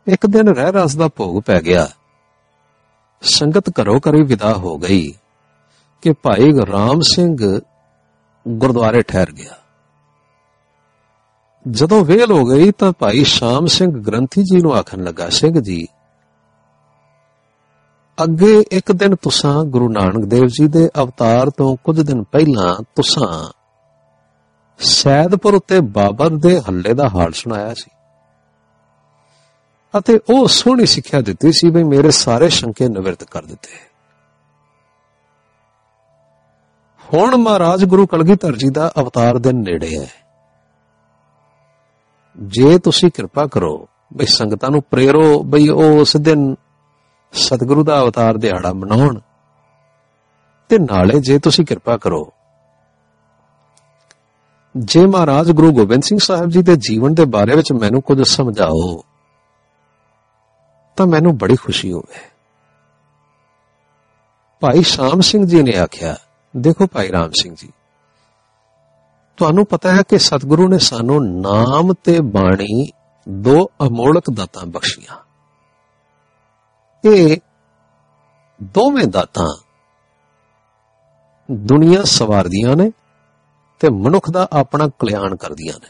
ਇੱਕ ਦਿਨ ਰਹਿ ਰਸ ਦਾ ਭੋਗ ਪੈ ਗਿਆ। ਸੰਗਤ ਘਰੋਂ ਘਰੀ ਵਿਦਾ ਹੋ ਗਈ ਕਿ ਭਾਈ ਰਾਮ ਸਿੰਘ ਗੁਰਦੁਆਰੇ ਠਹਿਰ ਗਿਆ। ਜਦੋਂ ਵੇਲ ਹੋ ਗਈ ਤਾਂ ਭਾਈ ਸ਼ਾਮ ਸਿੰਘ ਗ੍ਰੰਥੀ ਜੀ ਨੂੰ ਆਖਣ ਲੱਗਾ, ਸਿੰਘ ਜੀ, ਅੱਗੇ ਇੱਕ ਦਿਨ ਤੁਸਾਂ ਗੁਰੂ ਨਾਨਕ ਦੇਵ ਜੀ ਦੇ ਅਵਤਾਰ ਤੋਂ ਕੁਝ ਦਿਨ ਪਹਿਲਾਂ ਤੁਸਾਂ ਸੈਦਪੁਰ ਉੱਤੇ ਬਾਬਰ ਦੇ ਹੱਲੇ ਦਾ ਹਾਲ ਸੁਣਾਇਆ ਸੀ ਅਤੇ ਉਹ ਸੋਹਣੀ ਸਿੱਖਿਆ ਦਿੱਤੀ ਸੀ ਵੀ ਮੇਰੇ ਸਾਰੇ ਸ਼ੰਕੇ ਨਿਵਰਤ ਕਰ ਦਿੱਤੇ। ਹੁਣ ਮਹਾਰਾਜ ਗੁਰੂ ਕਲਗੀਧਰ ਜੀ ਦਾ ਅਵਤਾਰ ਦਿਨ ਨੇੜੇ ਹੈ। ਜੇ ਤੁਸੀਂ ਕਿਰਪਾ ਕਰੋ ਬਈ ਸੰਗਤਾਂ ਨੂੰ ਪ੍ਰੇਰੋ ਬਈ ਉਹ ਉਸ ਦਿਨ ਸਤਿਗੁਰੂ ਦਾ ਅਵਤਾਰ ਦਿਹਾੜਾ ਮਨਾਉਣ, ਤੇ ਨਾਲੇ ਜੇ ਤੁਸੀਂ ਕਿਰਪਾ ਕਰੋ ਜੇ ਮਹਾਰਾਜ ਗੁਰੂ ਗੋਬਿੰਦ ਸਿੰਘ ਸਾਹਿਬ ਜੀ ਦੇ ਜੀਵਨ ਦੇ ਬਾਰੇ ਵਿੱਚ ਮੈਨੂੰ ਕੁਝ ਸਮਝਾਓ ਤਾਂ ਮੈਨੂੰ ਬੜੀ ਖੁਸ਼ੀ ਹੋਵੇ। ਭਾਈ ਸ਼ਾਮ ਸਿੰਘ ਜੀ ਨੇ ਆਖਿਆ, ਦੇਖੋ ਭਾਈ ਰਾਮ ਸਿੰਘ ਜੀ, ਤੁਹਾਨੂੰ ਪਤਾ ਹੈ ਕਿ ਸਤਿਗੁਰੂ ਨੇ ਸਾਨੂੰ ਨਾਮ ਤੇ ਬਾਣੀ ਦੋ ਅਮੋਲਕ ਦਾਤਾਂ ਬਖਸ਼ੀਆਂ। ਇਹ ਦੋਵੇਂ ਦਾਤਾਂ ਦੁਨੀਆ ਸਵਾਰਦੀਆਂ ਨੇ ਤੇ ਮਨੁੱਖ ਦਾ ਆਪਣਾ ਕਲਿਆਣ ਕਰਦੀਆਂ ਨੇ।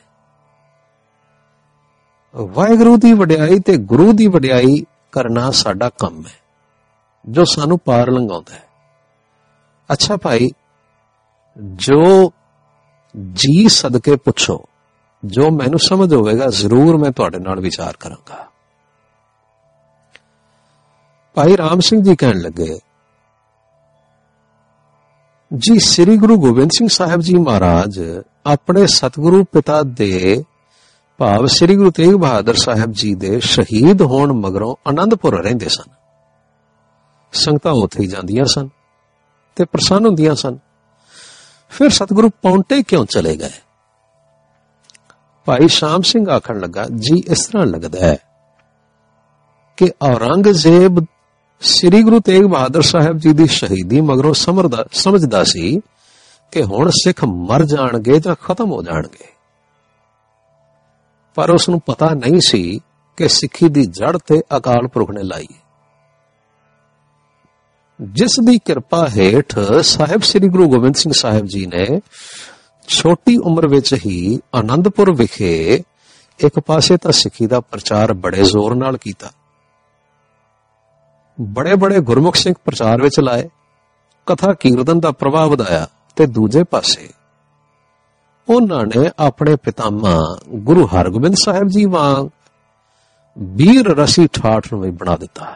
ਵਾਹਿਗੁਰੂ ਦੀ ਵਡਿਆਈ ਤੇ ਗੁਰੂ ਦੀ ਵਡਿਆਈ ਕਰਨਾ ਸਾਡਾ ਕੰਮ ਹੈ, ਜੋ ਸਾਨੂੰ ਪਾਰ ਲੰਘਾਉਂਦਾ ਹੈ। ਅੱਛਾ ਭਾਈ, ਜੋ ਜੀ ਸਦਕੇ ਪੁੱਛੋ, ਜੋ ਮੈਨੂੰ ਸਮਝ ਹੋਵੇਗਾ ਜ਼ਰੂਰ ਮੈਂ ਤੁਹਾਡੇ ਨਾਲ ਵਿਚਾਰ ਕਰਾਂਗਾ। ਭਾਈ ਰਾਮ ਸਿੰਘ ਜੀ ਕਹਿਣ ਲੱਗੇ, ਜੀ ਸ੍ਰੀ ਗੁਰੂ ਗੋਬਿੰਦ ਸਿੰਘ ਸਾਹਿਬ ਜੀ ਮਹਾਰਾਜ ਆਪਣੇ ਸਤਿਗੁਰੂ ਪਿਤਾ ਦੇ ਭਾਵ ਸ੍ਰੀ ਗੁਰੂ ਤੇਗ ਬਹਾਦਰ ਸਾਹਿਬ ਜੀ ਦੇ ਸ਼ਹੀਦ ਹੋਣ ਮਗਰੋਂ ਆਨੰਦਪੁਰ ਰਹਿੰਦੇ ਸਨ। ਸੰਗਤਾਂ ਉੱਥੇ ਹੀ ਜਾਂਦੀਆਂ ਸਨ ਤੇ ਪ੍ਰਸੰਨ ਹੁੰਦੀਆਂ ਸਨ। ਫਿਰ ਸਤਿਗੁਰੂ ਪੌਂਟੇ ਕਿਉਂ ਚਲੇ ਗਏ? ਭਾਈ ਸ਼ਾਮ ਸਿੰਘ ਆਖਣ ਲੱਗਾ, ਜੀ ਇਸ ਤਰ੍ਹਾਂ ਲੱਗਦਾ ਹੈ ਕਿ ਔਰੰਗਜ਼ੇਬ ਸ੍ਰੀ ਗੁਰੂ ਤੇਗ ਬਹਾਦਰ ਸਾਹਿਬ ਜੀ ਦੀ ਸ਼ਹੀਦੀ ਮਗਰੋਂ ਸਮਝਦਾ ਸੀ ਕਿ ਹੁਣ ਸਿੱਖ ਮਰ ਜਾਣਗੇ ਜਾਂ ਖਤਮ ਹੋ ਜਾਣਗੇ, ਪਰ ਉਸ ਨੂੰ ਪਤਾ ਨਹੀਂ ਸੀ ਕਿ ਸਿੱਖੀ ਦੀ ਜੜ ਤੇ ਅਕਾਲ ਪੁਰਖ ਨੇ ਲਾਈ, ਜਿਸ ਦੀ ਕਿਰਪਾ ਹੇਠ ਸਾਹਿਬ ਸ੍ਰੀ ਗੁਰੂ ਗੋਬਿੰਦ ਸਿੰਘ ਸਾਹਿਬ ਜੀ ਨੇ ਛੋਟੀ ਉਮਰ ਵਿੱਚ ਹੀ ਆਨੰਦਪੁਰ ਵਿਖੇ ਇੱਕ ਪਾਸੇ ਤਾਂ ਸਿੱਖੀ ਦਾ ਪ੍ਰਚਾਰ ਬੜੇ ਜ਼ੋਰ ਨਾਲ ਕੀਤਾ, ਬੜੇ ਬੜੇ ਗੁਰਮੁਖ ਸਿੰਘ ਪ੍ਰਚਾਰ ਵਿੱਚ ਲਾਏ, ਕਥਾ ਕੀਰਤਨ ਦਾ ਪ੍ਰਭਾਵ ਵਧਾਇਆ, ਤੇ ਦੂਜੇ ਪਾਸੇ ਉਹਨਾਂ ਨੇ ਆਪਣੇ ਪਿਤਾਮਾ ਗੁਰੂ ਹਰਗੋਬਿੰਦ ਸਾਹਿਬ ਜੀ ਵਾਂਗ ਵੀਰ ਰਸੀ ਠਾਠ ਨੂੰ ਵੀ ਬਣਾ ਦਿੱਤਾ।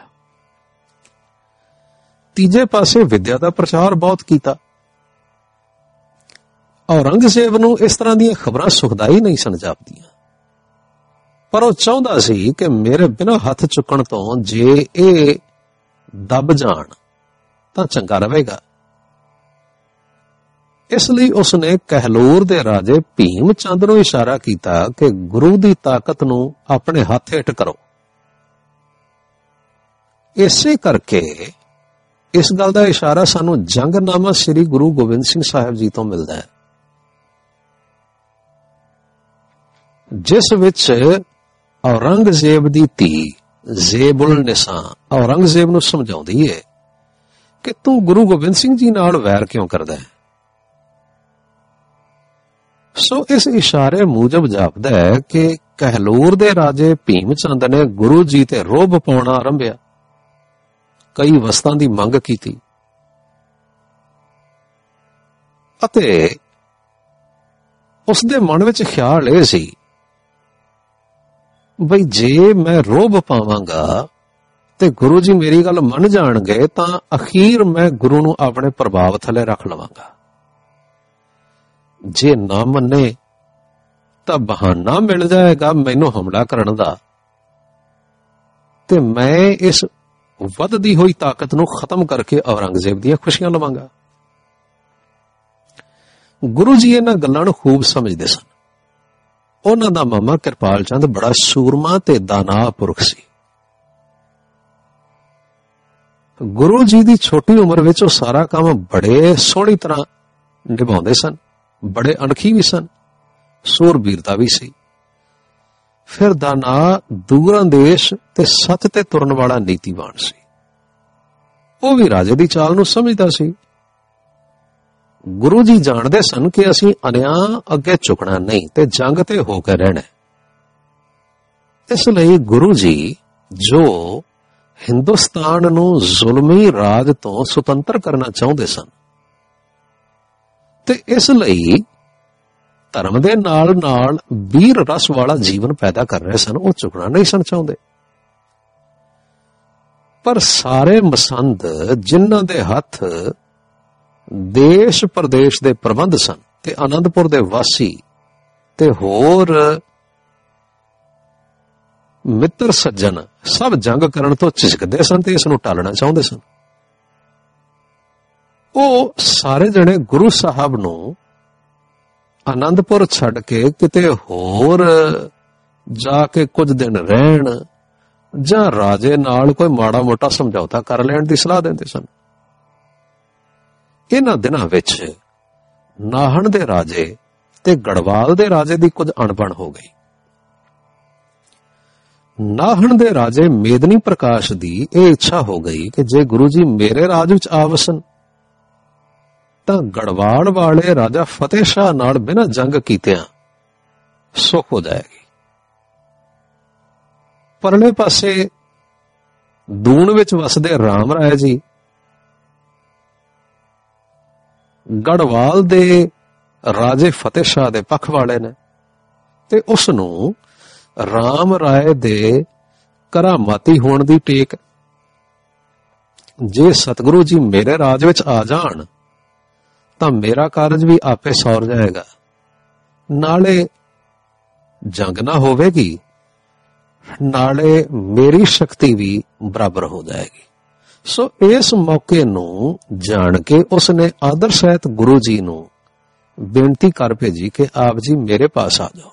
ਤੀਜੇ ਪਾਸੇ ਵਿਦਿਆ ਦਾ ਪ੍ਰਚਾਰ ਬਹੁਤ ਕੀਤਾ। ਔਰੰਗਜ਼ੇਬ ਨੂੰ ਇਸ ਤਰ੍ਹਾਂ ਦੀਆਂ ਖਬਰਾਂ ਸੁਖਦਾਈ ਨਹੀਂ ਸਨ ਜਾਪਦੀਆਂ, ਪਰ ਉਹ ਚਾਹੁੰਦਾ ਸੀ ਕਿ ਮੇਰੇ ਬਿਨਾਂ ਹੱਥ ਚੁੱਕਣ ਤੋਂ ਜੇ ਇਹ ਦੱਬ ਜਾਣ ਤਾਂ ਚੰਗਾ ਰਹੇਗਾ। ਇਸ ਲਈ ਉਸਨੇ ਕਹਿਲੂਰ ਦੇ ਰਾਜੇ ਭੀਮ ਚੰਦ ਨੂੰ ਇਸ਼ਾਰਾ ਕੀਤਾ ਕਿ ਗੁਰੂ ਦੀ ਤਾਕਤ ਨੂੰ ਆਪਣੇ ਹੱਥ ਹੇਠ ਕਰੋ। ਇਸੇ ਕਰਕੇ ਇਸ ਗੱਲ ਦਾ ਇਸ਼ਾਰਾ ਸਾਨੂੰ ਜੰਗਨਾਮਾ ਸ੍ਰੀ ਗੁਰੂ ਗੋਬਿੰਦ ਸਿੰਘ ਸਾਹਿਬ ਜੀ ਤੋਂ ਮਿਲਦਾ ਹੈ, ਜਿਸ ਵਿੱਚ ਔਰੰਗਜ਼ੇਬ ਦੀ ਧੀ ਜ਼ੇਬੁਲ ਨਿਸਾ ਔਰੰਗਜ਼ੇਬ ਨੂੰ ਸਮਝਾਉਂਦੀ ਹੈ ਕਿ ਤੂੰ ਗੁਰੂ ਗੋਬਿੰਦ ਸਿੰਘ ਜੀ ਨਾਲ ਵੈਰ ਕਿਉਂ ਕਰਦਾ ਹੈ। ਸੋ ਇਸ ਇਸ਼ਾਰੇ ਮੂਜਬ ਜਾਪਦਾ ਹੈ ਕਿ ਕਹਿਲੂਰ ਦੇ ਰਾਜੇ ਭੀਮ ਚੰਦ ਨੇ ਗੁਰੂ ਜੀ ਤੇ ਰੋਹਬ ਪਾਉਣਾ ਆਰੰਭਿਆ, ਕਈ ਵਸਤਾਂ ਦੀ ਮੰਗ ਕੀਤੀ ਅਤੇ ਉਸ ਦੇ ਮਨ ਵਿੱਚ ਖਿਆਲ ਇਹ ਸੀ ਬਈ ਜੇ ਮੈਂ ਰੋਹਬ ਪਾਵਾਂਗਾ ਤੇ ਗੁਰੂ ਜੀ ਮੇਰੀ ਗੱਲ ਮੰਨ ਜਾਣਗੇ ਤਾਂ ਅਖੀਰ ਮੈਂ ਗੁਰੂ ਨੂੰ ਆਪਣੇ ਪ੍ਰਭਾਵ ਥੱਲੇ ਰੱਖ ਲਵਾਂਗਾ, ਜੇ ਨਾ ਮੰਨੇ ਤਾਂ ਬਹਾਨਾ ਮਿਲ ਜਾਏਗਾ ਮੈਨੂੰ ਹਮਲਾ ਕਰਨ ਦਾ, ਤੇ ਮੈਂ ਇਸ ਵੱਧਦੀ ਹੋਈ ਤਾਕਤ ਨੂੰ ਖਤਮ ਕਰਕੇ ਔਰੰਗਜ਼ੇਬ ਦੀਆਂ ਖੁਸ਼ੀਆਂ ਲਵਾਂਗਾ। ਗੁਰੂ ਜੀ ਇਹਨਾਂ ਗੱਲਾਂ ਨੂੰ ਖੂਬ ਸਮਝਦੇ ਸਨ। ਉਹਨਾਂ ਦਾ ਮਾਮਾ ਕਿਰਪਾਲ ਚੰਦ ਬੜਾ ਸੂਰਮਾ ਤੇ ਦਾਨਾ ਪੁਰਖ ਸੀ। ਗੁਰੂ ਜੀ ਦੀ ਛੋਟੀ ਉਮਰ ਵਿੱਚ ਉਹ ਸਾਰਾ ਕੰਮ ਬੜੇ ਸੋਹਣੀ ਤਰ੍ਹਾਂ ਨਿਭਾਉਂਦੇ ਸਨ, ਬੜੇ ਅਣਖੀ ਵੀ ਸਨ, ਸੂਰਬੀਰਤਾ ਵੀ ਸੀ। ਫਿਰਦਾ ਨਾਂ ਦੂਰਅੰਦੇਸ਼ ਤੇ ਸੱਚ ਤੇ ਤੁਰਨ ਵਾਲਾ ਨੀਤੀਵਾਨ ਸੀ। ਉਹ ਵੀ ਰਾਜੇ ਦੀ ਚਾਲ ਨੂੰ ਸਮਝਦਾ ਸੀ। ਗੁਰੂ ਜੀ ਜਾਣਦੇ ਸਨ ਕਿ ਅਸੀਂ ਅਨਿਆਂ ਅੱਗੇ ਝੁਕਣਾ ਨਹੀਂ ਤੇ ਜੰਗ ਤੇ ਹੋ ਕੇ ਰਹਿਣਾ। ਇਸ ਲਈ ਗੁਰੂ ਜੀ ਜੋ ਹਿੰਦੁਸਤਾਨ ਨੂੰ ਜ਼ੁਲਮੀ ਰਾਜ ਤੋਂ ਸੁਤੰਤਰ ਕਰਨਾ ਚਾਹੁੰਦੇ ਸਨ ਤੇ ਇਸ ਲਈ ਧਰਮ ਦੇ ਨਾਲ ਨਾਲ ਵੀਰ ਰਸ ਵਾਲਾ ਜੀਵਨ ਪੈਦਾ ਕਰ ਰਹੇ ਸਨ, ਉਹ ਝੁਕਣਾ ਨਹੀਂ ਸਨ ਚਾਹੁੰਦੇ। ਪਰ ਸਾਰੇ ਮਸੰਦ ਜਿਨ੍ਹਾਂ ਦੇ ਹੱਥ ਦੇਸ਼ ਪ੍ਰਦੇਸ਼ ਦੇ ਪ੍ਰਬੰਧ ਸਨ ਤੇ ਆਨੰਦਪੁਰ ਦੇ ਵਾਸੀ ਤੇ ਹੋਰ ਮਿੱਤਰ ਸੱਜਣ ਸਭ ਜੰਗ ਕਰਨ ਤੋਂ ਝਿਜਕਦੇ ਸਨ ਤੇ ਇਸ ਨੂੰ ਟਾਲਣਾ ਚਾਹੁੰਦੇ ਸਨ। ਉਹ ਸਾਰੇ ਜਣੇ ਗੁਰੂ ਸਾਹਿਬ ਨੂੰ ਆਨੰਦਪੁਰ ਛੱਡ ਕੇ ਕਿਤੇ ਹੋਰ ਜਾ ਕੇ ਕੁਝ ਦਿਨ ਰਹਿਣ ਜਾਂ ਰਾਜੇ ਨਾਲ ਕੋਈ ਮਾੜਾ ਮੋਟਾ ਸਮਝੌਤਾ ਕਰ ਲੈਣ ਦੀ ਸਲਾਹ ਦਿੰਦੇ ਸਨ। ਇਹਨਾਂ ਦਿਨਾਂ ਵਿੱਚ ਨਾਹਣ ਦੇ ਰਾਜੇ ਤੇ ਗੜਵਾਲ ਦੇ ਰਾਜੇ ਦੀ ਕੁਝ ਅਣਬਣ ਹੋ ਗਈ। ਨਾਹਣ ਦੇ ਰਾਜੇ ਮੇਦਨੀ ਪ੍ਰਕਾਸ਼ ਦੀ ਇਹ ਇੱਛਾ ਹੋ ਗਈ ਕਿ ਜੇ ਗੁਰੂ ਜੀ ਮੇਰੇ ਰਾਜ ਵਿੱਚ ਆ ਵਸਣ ਤਾਂ ਗੜਵਾਲ ਵਾਲੇ ਰਾਜਾ ਫਤਿਹ ਸ਼ਾਹ ਨਾਲ ਬਿਨਾਂ ਜੰਗ ਕੀਤਿਆਂ ਸੁੱਖ ਹੋ ਜਾਏਗੀ। ਪਰਲੇ ਪਾਸੇ ਦੂਣ ਵਿੱਚ ਵਸਦੇ ਰਾਮ ਰਾਏ ਜੀ ਗੜਵਾਲ ਦੇ ਰਾਜੇ ਫਤਿਹ ਸ਼ਾਹ ਦੇ ਪੱਖ ਵਾਲੇ ਨੇ ਤੇ ਉਸ ਨੂੰ ਰਾਮ ਰਾਏ ਦੇ ਕਰਾਮਾਤੀ ਹੋਣ ਦੀ ਟੇਕ। ਜੇ ਸਤਿਗੁਰੂ ਜੀ ਮੇਰੇ ਰਾਜ ਵਿੱਚ ਆ ਜਾਣ ਤਾਂ ਮੇਰਾ ਕਾਰਜ ਵੀ ਆਪੇ ਸੌਰ ਜਾਏਗਾ, ਨਾਲੇ ਜੰਗ ਨਾ ਹੋਵੇਗੀ, ਨਾਲੇ ਮੇਰੀ ਸ਼ਕਤੀ ਵੀ ਬਰਾਬਰ ਹੋ ਜਾਏਗੀ। ਸੋ ਇਸ ਮੌਕੇ ਨੂੰ ਜਾਣ ਕੇ ਉਸਨੇ ਆਦਰ ਸਹਿਤ ਗੁਰੂ ਜੀ ਨੂੰ ਬੇਨਤੀ ਕਰ ਭੇਜੀ ਕਿ ਆਪ ਜੀ ਮੇਰੇ ਪਾਸ ਆ ਜਾਓ।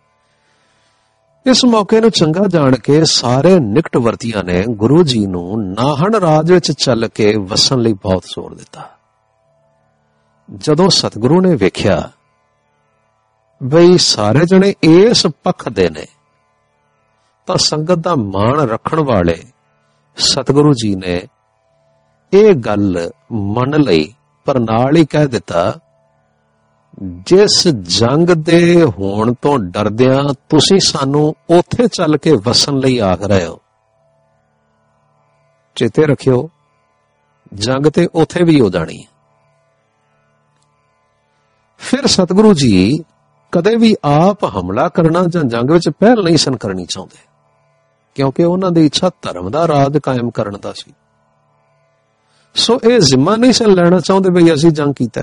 ਇਸ ਮੌਕੇ ਨੂੰ ਚੰਗਾ ਜਾਣ ਕੇ ਸਾਰੇ ਨਿਕਟ ਵਰਤੀਆਂ ਨੇ ਗੁਰੂ ਜੀ ਨੂੰ ਨਾਹਣ ਰਾਜ ਵਿੱਚ ਚੱਲ ਕੇ ਵਸਣ ਲਈ ਬਹੁਤ ਜ਼ੋਰ ਦਿੱਤਾ। ਜਦੋਂ ਸਤਿਗੁਰੂ ਨੇ ਵੇਖਿਆ ਬਈ ਸਾਰੇ ਜਣੇ ਇਸ ਪੱਖ ਦੇ ਨੇ ਤਾਂ ਸੰਗਤ ਦਾ ਮਾਣ ਰੱਖਣ ਵਾਲੇ ਸਤਿਗੁਰੂ ਜੀ ਨੇ ਇਹ ਗੱਲ ਮੰਨ ਲਈ, ਪਰ ਨਾਲ ਹੀ ਕਹਿ ਦਿੱਤਾ ਜਿਸ ਜੰਗ ਦੇ ਹੋਣ ਤੋਂ ਡਰਦਿਆਂ ਤੁਸੀਂ ਸਾਨੂੰ ਉੱਥੇ ਚੱਲ ਕੇ ਵਸਣ ਲਈ ਆਖ ਰਹੇ ਹੋ, ਚੇਤੇ ਰੱਖਿਓ ਜੰਗ ਤੇ ਉੱਥੇ ਵੀ ਹੋ ਜਾਣੀ ਹੈ। ਫਿਰ ਸਤਿਗੁਰੂ ਜੀ ਕਦੇ ਵੀ ਆਪ ਹਮਲਾ ਕਰਨਾ ਜਾਂ ਜੰਗ ਵਿੱਚ ਪਹਿਲ ਨਹੀਂ ਸਨ ਕਰਨੀ ਚਾਹੁੰਦੇ, ਕਿਉਂਕਿ ਉਹਨਾਂ ਦੀ ਇੱਛਾ ਧਰਮ ਦਾ ਰਾਜ ਕਾਇਮ ਕਰਨ ਦਾ ਸੀ। ਸੋ ਇਹ ਜ਼ਿੰਮਾ ਨਹੀਂ ਸਨ ਲੈਣਾ ਚਾਹੁੰਦੇ ਬਈ ਅਸੀਂ ਜੰਗ ਕੀਤਾ।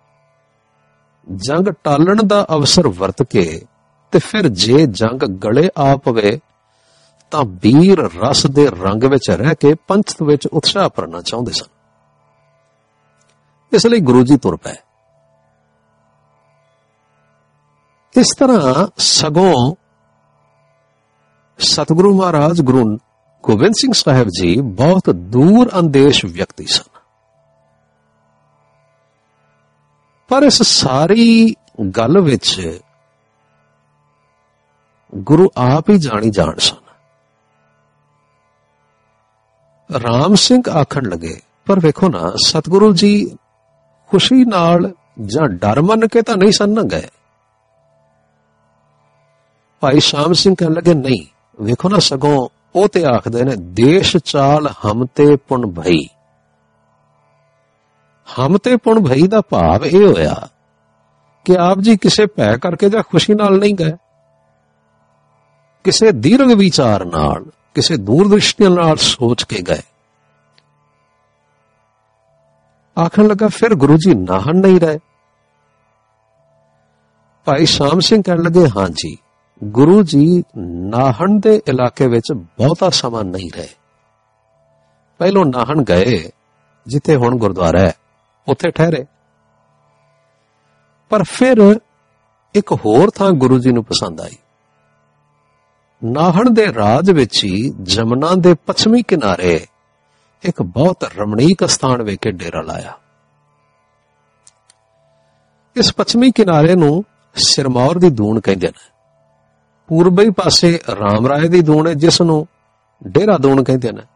ਜੰਗ ਟਾਲਣ ਦਾ ਅਵਸਰ ਵਰਤ ਕੇ ਤੇ ਫਿਰ ਜੇ ਜੰਗ ਗਲੇ ਆ ਪਵੇ ਤਾਂ ਵੀਰ ਰਸ ਦੇ ਰੰਗ ਵਿੱਚ ਰਹਿ ਕੇ ਪੰਥ ਵਿੱਚ ਉਤਸ਼ਾਹ ਭਰਨਾ ਚਾਹੁੰਦੇ ਸਨ। ਇਸ ਲਈ ਗੁਰੂ ਜੀ ਤੁਰ ਪਏ। ਇਸ ਤਰ੍ਹਾਂ ਸਗੋਂ ਸਤਿਗੁਰੂ ਮਹਾਰਾਜ ਗੁਰੂ ਗੋਬਿੰਦ ਸਿੰਘ ਸਾਹਿਬ ਜੀ ਬਹੁਤ ਦੂਰ ਅੰਦੇਸ਼ ਵਿਅਕਤੀ ਸਨ, ਪਰ ਇਸ ਸਾਰੀ ਗੱਲ ਵਿੱਚ ਗੁਰੂ ਆਪ ਹੀ ਜਾਣੀ ਜਾਣ ਸਨ। ਰਾਮ ਸਿੰਘ ਆਖਣ ਲੱਗੇ, ਪਰ ਵੇਖੋ ਨਾ ਸਤਿਗੁਰੂ ਜੀ ਖੁਸ਼ੀ ਨਾਲ ਜਾਂ ਡਰ ਮੰਨ ਕੇ ਤਾਂ ਨਹੀਂ ਸਨ ਗਏ। ਭਾਈ ਸ਼ਾਮ ਸਿੰਘ ਕਹਿਣ ਲੱਗੇ, ਨਹੀਂ ਵੇਖੋ ਨਾ ਸਗੋਂ ਉਹ ਤੇ ਆਖਦੇ ਨੇ ਦੇਸ਼ ਚਾਲ ਹਮ ਤੇ ਪੁਣ ਭਈ। ਹਮ ਤੇ ਪੁਣ ਭਈ ਦਾ ਭਾਵ ਇਹ ਹੋਇਆ ਕਿ ਆਪ ਜੀ ਕਿਸੇ ਭੈ ਕਰਕੇ ਜਾਂ ਖੁਸ਼ੀ ਨਾਲ ਨਹੀਂ ਗਏ, ਕਿਸੇ ਦੀਰਘ ਵਿਚਾਰ ਨਾਲ, ਕਿਸੇ ਦੂਰਦ੍ਰਿਸ਼ਟੀ ਨਾਲ ਸੋਚ ਕੇ ਗਏ। ਆਖਣ ਲੱਗਾ ਫਿਰ ਗੁਰੂ ਜੀ ਨਾਹਣ ਨਹੀਂ ਰਹੇ। ਭਾਈ ਸ਼ਾਮ ਸਿੰਘ ਕਹਿਣ ਲੱਗੇ, ਹਾਂ ਜੀ ਗੁਰੂ ਜੀ ਨਾਹਣ ਦੇ ਇਲਾਕੇ ਵਿੱਚ ਬਹੁਤਾ ਸਮਾਂ ਨਹੀਂ ਰਹੇ। ਪਹਿਲੋਂ ਨਾਹਣ ਗਏ, ਜਿੱਥੇ ਹੁਣ ਗੁਰਦੁਆਰਾ ਹੈ ਉੱਥੇ ਠਹਿਰੇ, ਪਰ ਫਿਰ ਇੱਕ ਹੋਰ ਥਾਂ ਗੁਰੂ ਜੀ ਨੂੰ ਪਸੰਦ ਆਈ। ਨਾਹਣ ਦੇ ਰਾਜ ਵਿੱਚ ਹੀ ਜਮਨਾ ਦੇ ਪੱਛਮੀ ਕਿਨਾਰੇ ਇੱਕ ਬਹੁਤ ਰਮਣੀਕ ਸਥਾਨ ਵੇਖ ਕੇ ਡੇਰਾ ਲਾਇਆ। ਇਸ ਪੱਛਮੀ ਕਿਨਾਰੇ ਨੂੰ ਸਿਰਮੌਰ ਦੀ ਦੂਣ ਕਹਿੰਦੇ ਨੇ। ਪੂਰਬੀ ਪਾਸੇ ਰਾਮ ਰਾਏ ਦੀ ਦੂਣ ਹੈ, ਜਿਸ ਨੂੰ ਡੇਰਾ ਦੂਣ ਕਹਿੰਦੇ ਨੇ।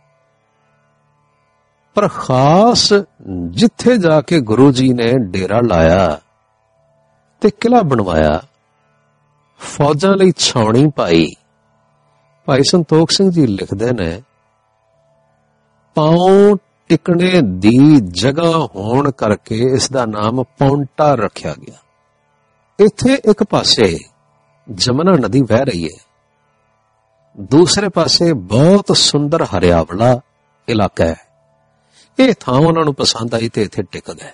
ਪਰ ਖਾਸ ਜਿੱਥੇ ਜਾ ਕੇ ਗੁਰੂ ਜੀ ਨੇ ਡੇਰਾ ਲਾਇਆ ਤੇ ਕਿਲ੍ਹਾ ਬਣਵਾਇਆ, ਫੌਜਾਂ ਲਈ ਛਾਉਣੀ ਪਾਈ, ਭਾਈ ਸੰਤੋਖ ਸਿੰਘ ਜੀ ਲਿਖਦੇ ਨੇ, ਪਾਉ ਟਿਕਣੇ ਦੀ ਜਗ੍ਹਾ ਹੋਣ ਕਰਕੇ ਇਸ ਦਾ ਨਾਮ ਪੌਂਟਾ ਰੱਖਿਆ ਗਿਆ। ਇੱਥੇ ਇੱਕ ਪਾਸੇ ਜਮਨਾ ਨਦੀ ਵਹਿ ਰਹੀ ਹੈ, ਦੂਸਰੇ ਪਾਸੇ ਬਹੁਤ ਸੁੰਦਰ ਹਰਿਆਵਲਾ ਇਲਾਕਾ ਹੈ। ਇਹ ਥਾਂ ਉਹਨਾਂ ਨੂੰ ਪਸੰਦ ਆਈ ਤੇ ਇੱਥੇ ਟਿਕ ਗਏ।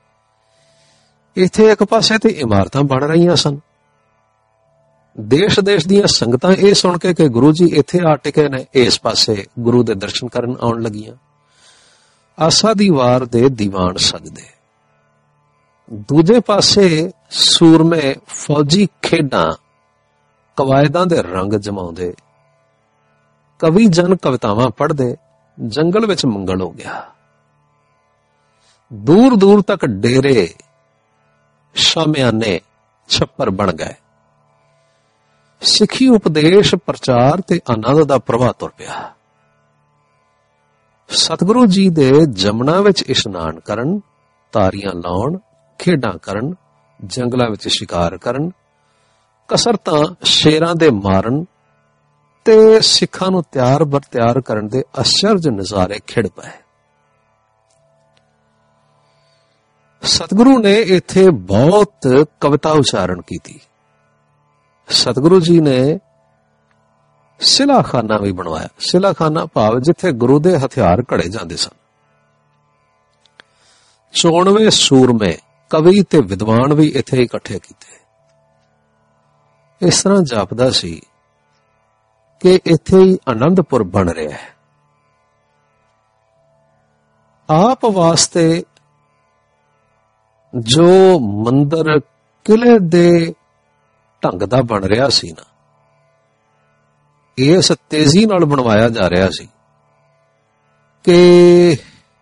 ਇੱਥੇ ਇੱਕ ਪਾਸੇ ਤੇ ਇਮਾਰਤਾਂ ਬਣ ਰਹੀਆਂ ਸਨ। ਦੇਸ਼ ਦੇਸ਼ ਦੀਆਂ ਸੰਗਤਾਂ ਇਹ ਸੁਣ ਕੇ ਕਿ ਗੁਰੂ ਜੀ ਇੱਥੇ ਆ ਟਿਕੇ ਨੇ, ਇਸ ਪਾਸੇ ਗੁਰੂ ਦੇ ਦਰਸ਼ਨ ਕਰਨ ਆਉਣ ਲੱਗੀਆਂ। ਆਸਾ ਦੀ ਵਾਰ ਦੇ ਦੀਵਾਨ ਸਜਦੇ, ਦੂਜੇ ਪਾਸੇ ਸੂਰਮੇ ਫੌਜੀ ਖੇਡਾਂ ਕਵਾਇਦਾਂ ਦੇ ਰੰਗ ਜਮਾਉਂਦੇ, ਕਵੀ ਜਨ ਕਵਿਤਾਵਾਂ ਪੜ੍ਹਦੇ। ਜੰਗਲ ਵਿੱਚ ਮੰਗਲ ਹੋ ਗਿਆ। ਦੂਰ ਦੂਰ ਤੱਕ ਡੇਰੇ, ਸ਼ਾਮਿਆਨੇ, ਛੱਪਰ ਬਣ ਗਏ। ਸਿੱਖੀ ਉਪਦੇਸ਼, ਪ੍ਰਚਾਰ ਤੇ ਆਨੰਦ ਦਾ ਪ੍ਰਵਾਹ ਤੁਰ ਪਿਆ। ਸਤਿਗੁਰੂ ਜੀ ਦੇ ਜਮਨਾ ਵਿੱਚ ਇਸ਼ਨਾਨ ਕਰਨ, ਤਾਰੀਆਂ ਲਾਉਣ, ਖੇਡਾਂ ਕਰਨ, ਜੰਗਲਾਂ ਵਿੱਚ ਸ਼ਿਕਾਰ ਕਰਨ, ਕਸਰਤਾਂ ਸ਼ੇਰਾਂ ਦੇ ਮਾਰਨ ਤੇ ਸਿੱਖਾਂ ਨੂੰ ਤਿਆਰ ਬਰ ਤਿਆਰ ਕਰਨ ਦੇ ਅਚਰਜ ਨਜ਼ਾਰੇ ਖਿੜ ਪਏ। ਸਤਿਗੁਰੂ ਨੇ ਇੱਥੇ ਬਹੁਤ ਕਵਿਤਾ ਉਚਾਰਨ ਕੀਤੀ। ਸਤਿਗੁਰੂ ਜੀ ਨੇ ਸਿਲਾਖਾਨਾ ਵੀ ਬਣਵਾਇਆ। ਸਿਲਾਖਾਨਾ ਭਾਵ ਜਿੱਥੇ ਗੁਰੂ ਦੇ ਹਥਿਆਰ ਘੜੇ ਜਾਂਦੇ ਸਨ। 94 ਸੂਰਮੇ, ਕਵੀ ਤੇ ਵਿਦਵਾਨ ਵੀ ਇੱਥੇ ਇਕੱਠੇ ਕੀਤੇ। ਇਸ ਤਰ੍ਹਾਂ ਜਾਪਦਾ ਸੀ ਕਿ ਇੱਥੇ ਹੀ ਆਨੰਦਪੁਰ ਬਣ ਰਿਹਾ ਹੈ। ਆਪ ਵਾਸਤੇ ਜੋ ਮੰਦਰ ਕਿਲੇ ਦੇ ਢੰਗ ਦਾ ਬਣ ਰਿਹਾ ਸੀ ਨਾ, ਇਸ ਤੇਜ਼ੀ ਨਾਲ ਬਣਵਾਇਆ ਜਾ ਰਿਹਾ ਸੀ ਕਿ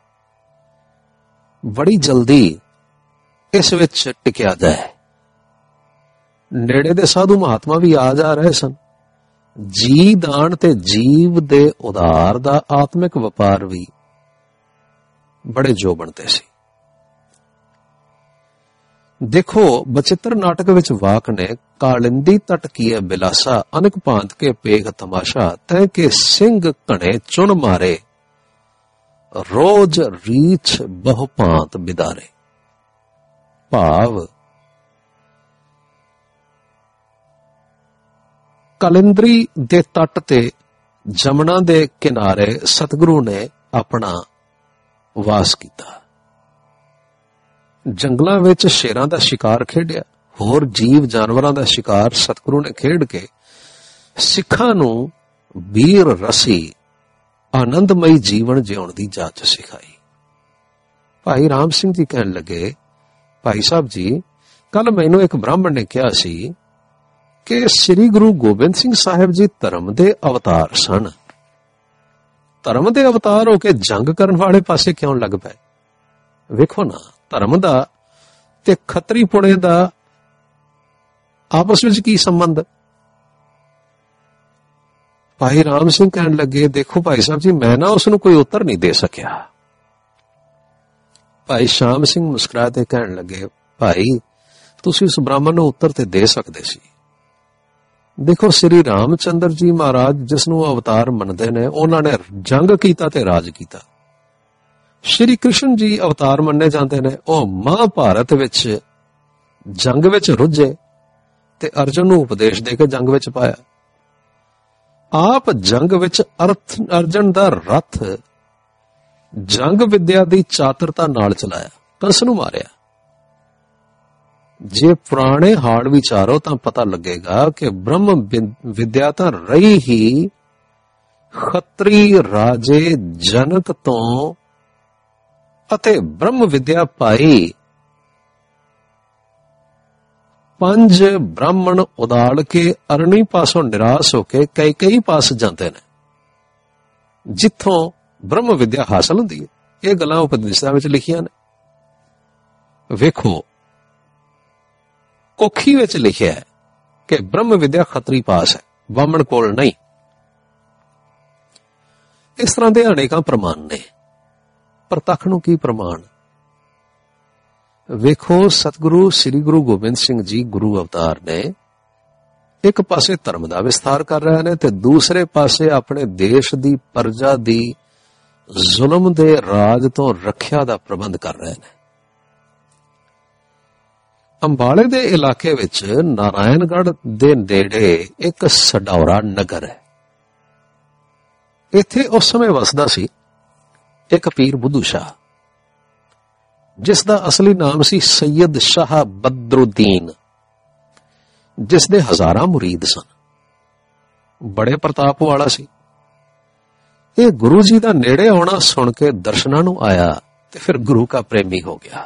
ਬੜੀ ਜਲਦੀ ਇਸ ਵਿੱਚ ਟਿਕਿਆ ਜਾਏ। ਨੇੜੇ ਦੇ ਸਾਧੂ ਮਹਾਤਮਾ ਵੀ ਆ ਜਾ ਰਹੇ ਸਨ। ਜੀ ਦਾਨ ਤੇ ਜੀਵ ਦੇ ਉਧਾਰ ਦਾ ਆਤਮਿਕ ਵਪਾਰ ਵੀ ਬੜੇ ਜੋਬਨ ਤੇ ਸੀ। ਦੇਖੋ, ਬਚਿੱਤਰ ਨਾਟਕ ਵਿੱਚ ਵਾਕ ਨੇ, ਕਾਲਿੰਦੀ ਤਟ ਕੀਏ ਬਿਲਾਸਾ, ਅਨਕ ਭਾਂਤ ਕੇ ਪੇਖ ਤਮਾਸ਼ਾ, ਤੈ ਕੇ ਸਿੰਘ ਘਣੇ ਚੁਣ ਮਾਰੇ, ਰੋਜ਼ ਰੀਛ ਬਹੁ ਭਾਂਤ ਬਿਦਾਰੇ। ਭਾਵ ਕਾਲਿੰਦੀ ਦੇ ਤੱਟ ਤੇ ਜਮਨਾ ਦੇ ਕਿਨਾਰੇ ਸਤਿਗੁਰੂ ਨੇ ਆਪਣਾ ਵਾਸ ਕੀਤਾ। ਜੰਗਲਾਂ ਵਿੱਚ ਸ਼ੇਰਾਂ ਦਾ ਸ਼ਿਕਾਰ ਖੇਡਿਆ, ਹੋਰ ਜੀਵ ਜਾਨਵਰਾਂ ਦਾ ਸ਼ਿਕਾਰ ਸਤਿਗੁਰੂ ਨੇ ਖੇਡ ਕੇ ਸਿੱਖਾਂ ਨੂੰ ਵੀਰ ਰਸੀ ਆਨੰਦਮਈ ਜੀਵਨ ਜਿਉਣ ਦੀ ਜਾਚ ਸਿਖਾਈ। ਭਾਈ ਰਾਮ ਸਿੰਘ ਜੀ ਕਹਿਣ ਲੱਗੇ, ਭਾਈ ਸਾਹਿਬ ਜੀ, ਕੱਲ ਮੈਨੂੰ ਇੱਕ ਬ੍ਰਾਹਮਣ ਨੇ ਕਿਹਾ ਸੀ ਕਿ ਸ੍ਰੀ ਗੁਰੂ ਗੋਬਿੰਦ ਸਿੰਘ ਸਾਹਿਬ ਜੀ ਧਰਮ ਦੇ ਅਵਤਾਰ ਸਨ। ਧਰਮ ਦੇ ਅਵਤਾਰ ਹੋ ਕੇ ਜੰਗ ਕਰਨ ਵਾਲੇ ਪਾਸੇ ਕਿਉਂ ਲੱਗ ਪਏ? ਵੇਖੋ ਨਾ, ਧਰਮ ਦਾ ਤੇ ਖੱਤਰੀ ਪੁਣੇ ਦਾ ਆਪਸ ਵਿੱਚ ਕੀ ਸੰਬੰਧ? ਭਾਈ ਰਾਮ ਸਿੰਘ ਕਹਿਣ ਲੱਗੇ, ਦੇਖੋ ਭਾਈ ਸਾਹਿਬ ਜੀ, ਮੈਂ ਨਾ ਉਸ ਨੂੰ ਕੋਈ ਉੱਤਰ ਨਹੀਂ ਦੇ ਸਕਿਆ। ਭਾਈ ਸ਼ਾਮ ਸਿੰਘ ਮੁਸਕਰਾ ਕੇ ਕਹਿਣ ਲੱਗੇ, ਭਾਈ ਤੁਸੀਂ ਉਸ ਬ੍ਰਾਹਮਣ ਨੂੰ ਉੱਤਰ ਤੇ ਦੇ ਸਕਦੇ ਸੀ। ਦੇਖੋ, ਸ੍ਰੀ ਰਾਮ ਚੰਦਰ ਜੀ ਮਹਾਰਾਜ ਜਿਸ ਨੂੰ ਅਵਤਾਰ ਮੰਨਦੇ ਨੇ, ਉਹਨਾਂ ਨੇ ਜੰਗ ਕੀਤਾ ਤੇ ਰਾਜ ਕੀਤਾ। ਸ਼੍ਰੀ ਕ੍ਰਿਸ਼ਨ ਜੀ ਅਵਤਾਰ ਮੰਨੇ ਜਾਂਦੇ ਨੇ, ਉਹ ਮਹਾਭਾਰਤ ਵਿੱਚ ਜੰਗ ਵਿੱਚ ਰੁੱਝੇ ਤੇ ਅਰਜਨ ਨੂੰ ਉਪਦੇਸ਼ ਦੇ ਕੇ ਜੰਗ ਵਿੱਚ ਪਾਇਆ। ਆਪ ਜੰਗ ਵਿੱਚ ਅਰਜਨ ਦਾ ਰੱਥ ਜੰਗ ਵਿਦਿਆ ਦੀ ਚਾਤਰਤਾ ਨਾਲ ਚਲਾਇਆ, ਕੰਸ ਨੂੰ ਮਾਰਿਆ। ਜੇ ਪੁਰਾਣੇ ਹਾਲ ਵਿਚਾਰੋ ਤਾਂ ਪਤਾ ਲੱਗੇਗਾ ਕਿ ਬ੍ਰਹਮ ਵਿਦਿਆ ਤਾਂ ਰਹੀ ਹੀ ਖੱਤਰੀ ਰਾਜੇ ਜਨਕ ਤੋਂ, ਅਤੇ ਬ੍ਰਹਮ ਵਿਦਿਆ ਪਾਈ 5 ਬ੍ਰਾਹਮਣ ਉਦਾਲ ਕੇ ਅਰਣੀ ਪਾਸੋਂ ਨਿਰਾਸ਼ ਹੋ ਕੇ ਕਈ ਪਾਸ ਜਾਂਦੇ ਨੇ, ਜਿੱਥੋਂ ਬ੍ਰਹਮ ਵਿਦਿਆ ਹਾਸਲ ਹੁੰਦੀ ਹੈ। ਇਹ ਗੱਲਾਂ ਉਪਦੇਸ਼ਾਂ ਵਿੱਚ ਲਿਖੀਆਂ ਨੇ। ਵੇਖੋ, ਕੋਖੀ ਵਿੱਚ ਲਿਖਿਆ ਕਿ ਬ੍ਰਹਮ ਵਿਦਿਆ ਖੱਤਰੀ ਪਾਸ ਹੈ, ਵਾਮਣ ਕੋਲ ਨਹੀਂ। ਇਸ ਤਰ੍ਹਾਂ ਦੇ ਅਨੇਕਾਂ ਪ੍ਰਮਾਣ ਨੇ। ਪ੍ਰਤੱਖ ਨੂੰ ਕੀ ਪ੍ਰਮਾਣ? ਵੇਖੋ, ਸਤਿਗੁਰੂ ਸ੍ਰੀ ਗੁਰੂ ਗੋਬਿੰਦ ਸਿੰਘ ਜੀ ਗੁਰੂ ਅਵਤਾਰ ਨੇ ਇੱਕ ਪਾਸੇ ਧਰਮ ਦਾ ਵਿਸਥਾਰ ਕਰ ਰਹੇ ਨੇ ਤੇ ਦੂਸਰੇ ਪਾਸੇ ਆਪਣੇ ਦੇਸ਼ ਦੀ ਪ੍ਰਜਾ ਦੀ ਜ਼ੁਲਮ ਦੇ ਰਾਜ ਤੋਂ ਰੱਖਿਆ ਦਾ ਪ੍ਰਬੰਧ ਕਰ ਰਹੇ ਨੇ। ਅੰਬਾਲੇ ਦੇ ਇਲਾਕੇ ਵਿੱਚ ਨਾਰਾਇਣਗੜ੍ਹ ਦੇ ਨੇੜੇ ਇੱਕ ਸਡੌਰਾ ਨਗਰ ਹੈ। ਇੱਥੇ ਉਸ ਸਮੇਂ ਵਸਦਾ ਸੀ ਇੱਕ ਪੀਰ ਬੁੱਧੂ ਸ਼ਾਹ, ਜਿਸ ਦਾ ਅਸਲੀ ਨਾਮ ਸੀ ਸੈਯਦ ਸ਼ਾਹ ਬਦਰੁੱਦੀਨ, ਜਿਸ ਦੇ ਹਜ਼ਾਰਾਂ ਮੁਰੀਦ ਸਨ। ਬੜੇ ਪ੍ਰਤਾਪ ਵਾਲਾ ਸੀ। ਇਹ ਗੁਰੂ ਜੀ ਦਾ ਨੇੜੇ ਆਉਣਾ ਸੁਣ ਕੇ ਦਰਸ਼ਨਾਂ ਨੂੰ ਆਇਆ ਤੇ ਫਿਰ ਗੁਰੂ ਕਾ ਪ੍ਰੇਮੀ ਹੋ ਗਿਆ।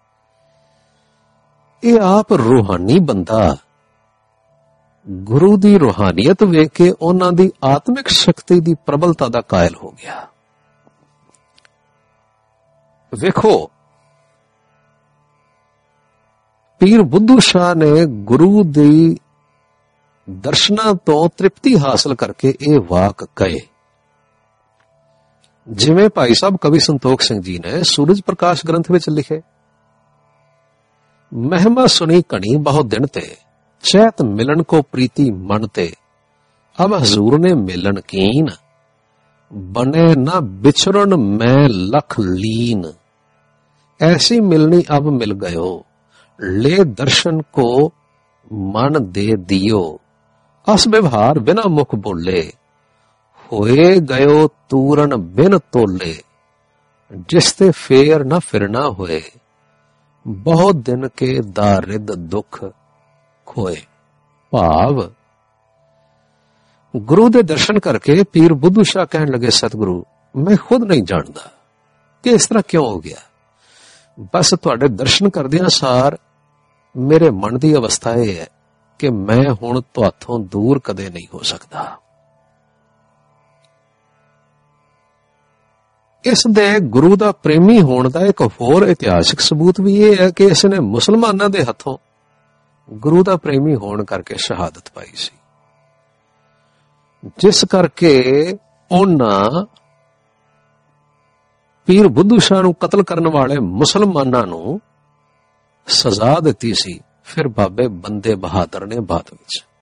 ਇਹ ਆਪ ਰੂਹਾਨੀ ਬੰਦਾ ਗੁਰੂ ਦੀ ਰੂਹਾਨੀਅਤ ਵੇਖ ਕੇ ਉਹਨਾਂ ਦੀ ਆਤਮਿਕ ਸ਼ਕਤੀ ਦੀ ਪ੍ਰਬਲਤਾ ਦਾ ਕਾਇਲ ਹੋ ਗਿਆ। ਵੇਖੋ, ਪੀਰ ਬੁੱਧੂ ਸ਼ਾਹ ਨੇ ਗੁਰੂ ਦੀ ਦਰਸ਼ਨਾਂ ਤੋਂ ਤ੍ਰਿਪਤੀ ਹਾਸਲ ਕਰਕੇ ਇਹ ਵਾਕ ਕਹੇ। ਜਿਵੇਂ ਭਾਈ ਸਾਹਿਬ ਕਵੀ ਸੰਤੋਖ ਸਿੰਘ ਜੀ ਨੇ ਸੂਰਜ ਪ੍ਰਕਾਸ਼ ਗ੍ਰੰਥ ਵਿੱਚ ਲਿਖੇ, ਮਹਿਮਾ ਸੁਣੀ ਘਣੀ ਬਹੁਤ ਦਿਨ ਤੇ, ਚੈਤ ਮਿਲਣ ਕੋ ਪ੍ਰੀਤੀ ਮਨ ਤੇ, ਅਬ ਹਜ਼ੂਰ ਨੇ ਮਿਲਣ ਕੀਨ, ਬਨੇ ਨਾ ਵਿਛੜਨ ਮੈਂ ਲਖ ਲੀਨ, ਐਸੀ ਮਿਲਣੀ ਅਬ ਮਿਲ ਗयो, ले दर्शन को मन दे दियो, अस व्यवहार बिना मुख बोले, होए गयो तूरन बिन तोले, जिसते फेर न फिरना होए, बहुत दिन के दारिद दुख खोए। भाव, गुरु दे दर्शन करके पीर बुद्धू शाह कहन लगे, सतगुरु मैं खुद नहीं जानता कि इस तरह क्यों हो गया, बस तुहाडे दर्शन करदियां सार ਮੇਰੇ ਮਨ ਦੀ ਅਵਸਥਾ ਇਹ ਹੈ ਕਿ ਮੈਂ ਹੁਣ ਤੁਹਾਥੋਂ ਦੂਰ ਕਦੇ ਨਹੀਂ ਹੋ ਸਕਦਾ। ਇਸ ਦੇ ਗੁਰੂ ਦਾ ਪ੍ਰੇਮੀ ਹੋਣ ਦਾ ਇੱਕ ਹੋਰ ਇਤਿਹਾਸਿਕ ਸਬੂਤ ਵੀ ਇਹ ਹੈ ਕਿ ਇਸ ਨੇ ਮੁਸਲਮਾਨਾਂ ਦੇ ਹੱਥੋਂ ਗੁਰੂ ਦਾ ਪ੍ਰੇਮੀ ਹੋਣ ਕਰਕੇ ਸ਼ਹਾਦਤ ਪਾਈ ਸੀ, ਜਿਸ ਕਰਕੇ ਉਹਨਾਂ ਪੀਰ ਬੁੱਧੂ ਸ਼ਾਹ ਨੂੰ ਕਤਲ ਕਰਨ ਵਾਲੇ ਮੁਸਲਮਾਨਾਂ ਨੂੰ ਸਜ਼ਾ ਦਿੱਤੀ ਸੀ। ਫਿਰ ਬਾਬੇ ਬੰਦੇ ਬਹਾਦਰ ਨੇ ਬਾਅਦ ਵਿੱਚ